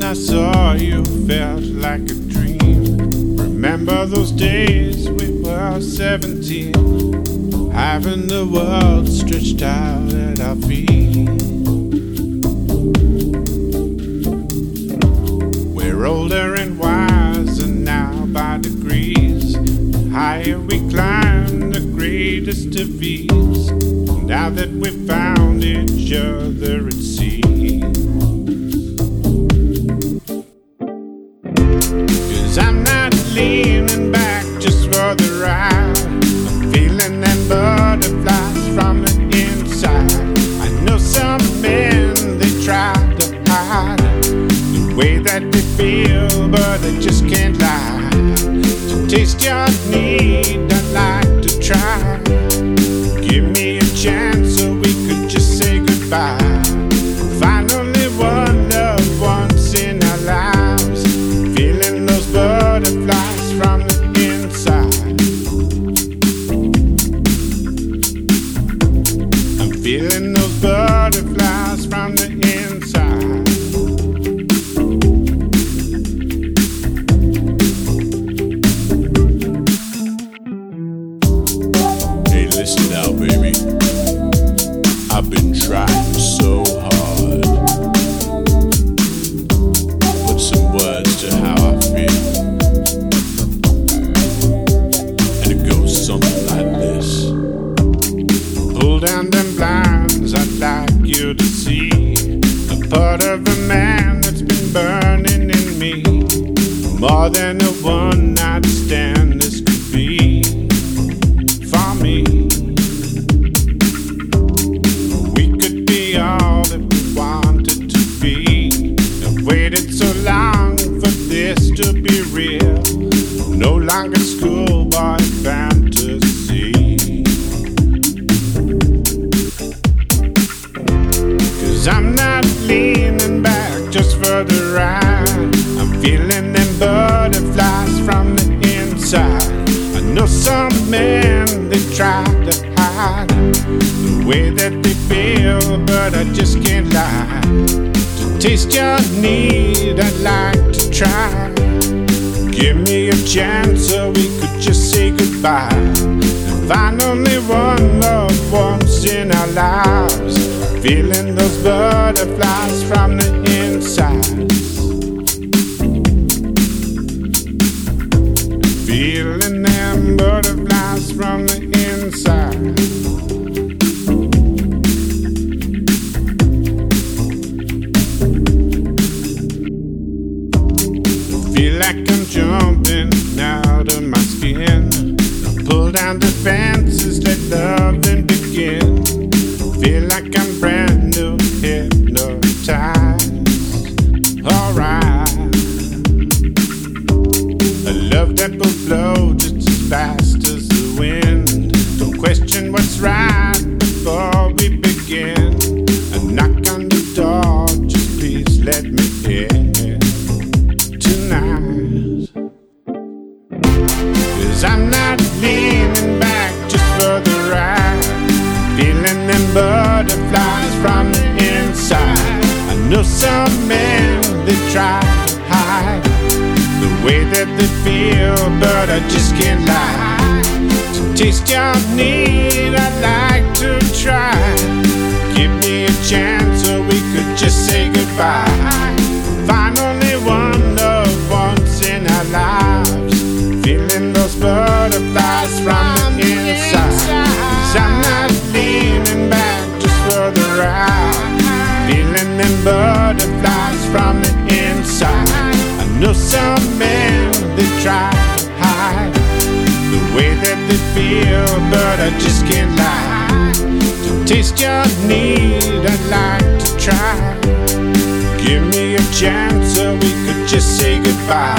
I saw you felt like a dream. Remember those days we were 17, having the world stretched out at our feet. We're older and wiser now by degrees. The higher we climb, the greatest of ease. Now that we've found each other, it seems. 'Cause I'm not leaning back just for the ride. I'm feeling them butterflies from the inside. I know some men, they try to hide the way that they feel, but they just can't lie. To taste your need, I'd like to try. Give me a chance so we could just say goodbye. Find only one love once in our lives. Feeling those butterflies from the inside. I'm feeling those butterflies from the inside. Hey, listen now, baby. I've been trying so hard. Put some words to how I feel. And it goes something like this. Pull down them blinds, I'd like you to see a part of a man that's been burning in me. More than a one night stand this could be for me. We could be all that we wanted to be. I've waited so long for this to be real. No longer schoolboy fantasy. 'Cause I'm not leaning back just for the ride. I'm feeling them butterflies from the inside. I know some men, they try to hide the way that they feel, but I just can't lie. To taste your need, I'd like to try. Give me a chance so we could just say goodbye. And find only one love once in our lives. Feeling those butterflies from the inside. Feeling them butterflies from the inside. Feel like I'm jumping out of my skin. Pull down the fences, let loving begin. Feel like I'm brand new, hypnotized. Alright. A love that will flow just as fast as the wind. Don't question what's right before we begin. A knock on the door, just please let me in tonight. 'Cause I'm not leaning back just for the ride. Feeling them butterflies from the inside. I know some men, they try to hide the way that they feel, but I just can't lie. To taste your need, I'd like to try. Give me a chance so we could just say goodbye. Find only one love once in our lives. Feeling those butterflies from the inside. 'Cause I'm not leaning back just for the ride. Feeling them butterflies from the inside. I know some men, they try to hide the way that they feel, but I just can't lie. To taste your need, I'd like to try. Give me a chance so we could just say goodbye.